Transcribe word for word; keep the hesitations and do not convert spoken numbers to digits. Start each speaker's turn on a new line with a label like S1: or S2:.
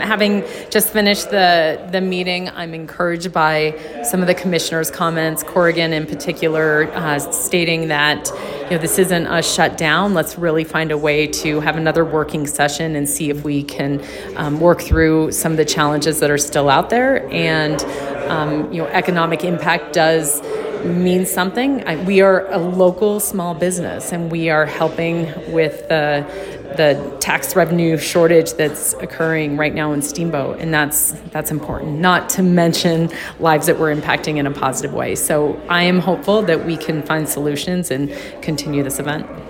S1: Having just finished the, the meeting, I'm encouraged by some of the commissioners' comments, Corrigan in particular, uh, stating that you know this isn't a shutdown. Let's really find a way to have another working session and see if we can um, work through some of the challenges that are still out there. And um, you know, economic impact does mean something. I, we are a local small business, and we are helping with the the tax revenue shortage that's occurring right now in Steamboat, and that's that's important, not to mention lives that we're impacting in a positive way. So I am hopeful that we can find solutions and continue this event.